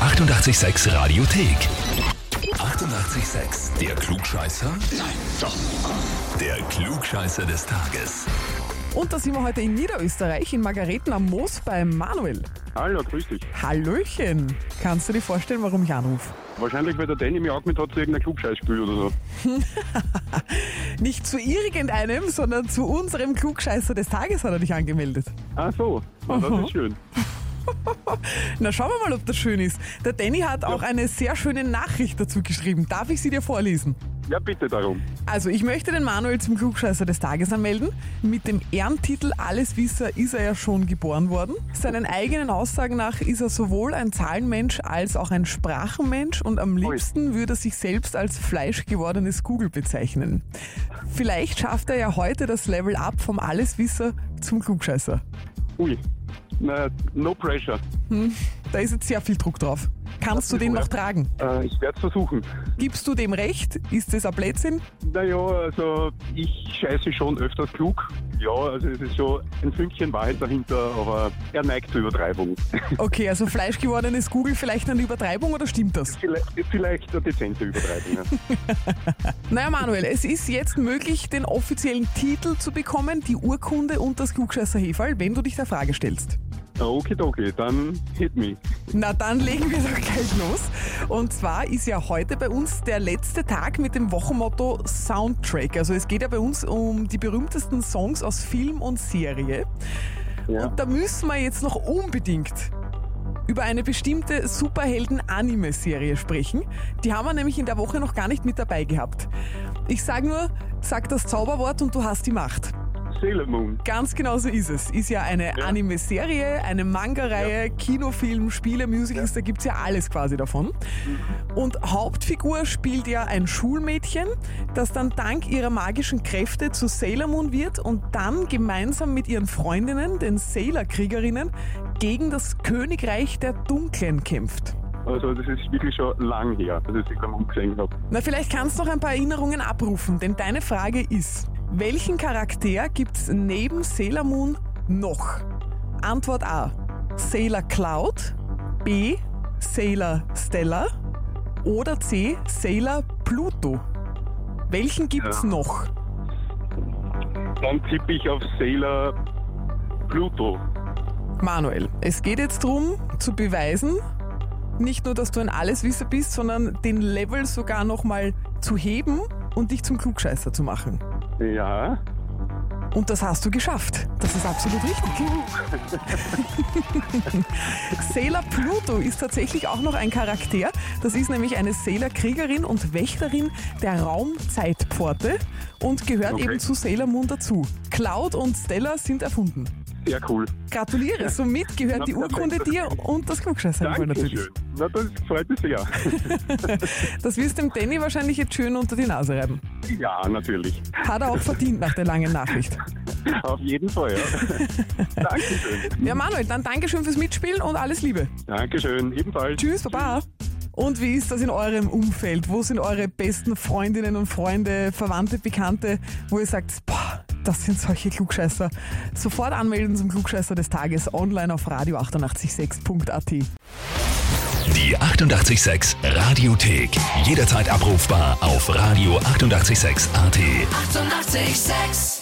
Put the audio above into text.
886 Radiothek. 88,6. Der Klugscheißer? Nein, doch. Der Klugscheißer des Tages. Und da sind wir heute in Niederösterreich, in Margareten am Moos bei Manuel. Hallo, grüß dich. Hallöchen. Kannst du dir vorstellen, warum ich anrufe? Wahrscheinlich, weil der Danny mich angemeldet hat zu irgendeinem Klugscheißspiel oder so. Nicht zu irgendeinem, sondern zu unserem Klugscheißer des Tages hat er dich angemeldet. Ach so, das ist schön. Na, schauen wir mal, ob das schön ist. Der Danny hat auch eine sehr schöne Nachricht dazu geschrieben. Darf ich sie dir vorlesen? Ja, bitte darum. Also, ich möchte den Manuel zum Klugscheißer des Tages anmelden. Mit dem Ehrentitel Alleswisser ist er ja schon geboren worden. Seinen eigenen Aussagen nach ist er sowohl ein Zahlenmensch als auch ein Sprachenmensch und am liebsten würde er sich selbst als fleischgewordenes Google bezeichnen. Vielleicht schafft er ja heute das Level Up vom Alleswisser zum Klugscheißer. Ui, na, no pressure. Da ist jetzt sehr viel Druck drauf. Kannst du den noch tragen? Ich werde es versuchen. Gibst du dem recht? Ist das ein Blödsinn? Naja, also ich scheiße schon öfters klug. Ja, also es ist schon ein Fünkchen Wahrheit dahinter, aber er neigt zur Übertreibung. Okay, also fleischgewordenes Google vielleicht eine Übertreibung oder stimmt das? Vielleicht eine dezente Übertreibung. Ja. Naja, Manuel, es ist jetzt möglich, den offiziellen Titel zu bekommen, die Urkunde und das Klugscheißer-Häferl, wenn du dich der Frage stellst. Okay, dann hit me. Na, dann legen wir doch gleich los. Und zwar ist ja heute bei uns der letzte Tag mit dem Wochenmotto Soundtrack. Also es geht ja bei uns um die berühmtesten Songs aus Film und Serie. Ja. Und da müssen wir jetzt noch unbedingt über eine bestimmte Superhelden-Anime-Serie sprechen. Die haben wir nämlich in der Woche noch gar nicht mit dabei gehabt. Ich sage nur, sag das Zauberwort und du hast die Macht. Sailor Moon. Ganz genau so ist es. Ist ja eine Anime-Serie, eine Manga-Reihe, Kinofilm, Spiele, Musicals, da gibt's ja alles quasi davon. Und Hauptfigur spielt ja ein Schulmädchen, das dann dank ihrer magischen Kräfte zu Sailor Moon wird und dann gemeinsam mit ihren Freundinnen, den Sailor-Kriegerinnen, gegen das Königreich der Dunklen kämpft. Also das ist wirklich schon lang her, dass ich Sailor Moon gesehen habe. Na, vielleicht kannst du noch ein paar Erinnerungen abrufen, denn deine Frage ist: Welchen Charakter gibt's neben Sailor Moon noch? Antwort A: Sailor Cloud, B: Sailor Stella oder C: Sailor Pluto. Welchen gibt's noch? Dann tippe ich auf Sailor Pluto. Manuel, es geht jetzt darum, zu beweisen, nicht nur, dass du ein Alleswisser bist, sondern den Level sogar nochmal zu heben und dich zum Klugscheißer zu machen. Ja. Und das hast du geschafft. Das ist absolut richtig. Sailor Pluto ist tatsächlich auch noch ein Charakter. Das ist nämlich eine Sailor-Kriegerin und Wächterin der Raumzeitpforte und gehört eben zu Sailor Moon dazu. Cloud und Stella sind erfunden. Sehr cool. Gratuliere, somit gehört die Urkunde dir und das Klugscheißer natürlich. Dankeschön. Na, das freut mich sehr. Das wirst dem Danny wahrscheinlich jetzt schön unter die Nase reiben. Ja, natürlich. Hat er auch verdient nach der langen Nachricht. Auf jeden Fall, ja. Dankeschön. Ja, Manuel, dann Dankeschön fürs Mitspielen und alles Liebe. Dankeschön, ebenfalls. Tschüss, Baba. Und wie ist das in eurem Umfeld? Wo sind eure besten Freundinnen und Freunde, Verwandte, Bekannte, wo ihr sagt, boah, das sind solche Klugscheißer. Sofort anmelden zum Klugscheißer des Tages online auf radio886.at. Die 88,6 Radiothek. Jederzeit abrufbar auf radio886.at. 88,6.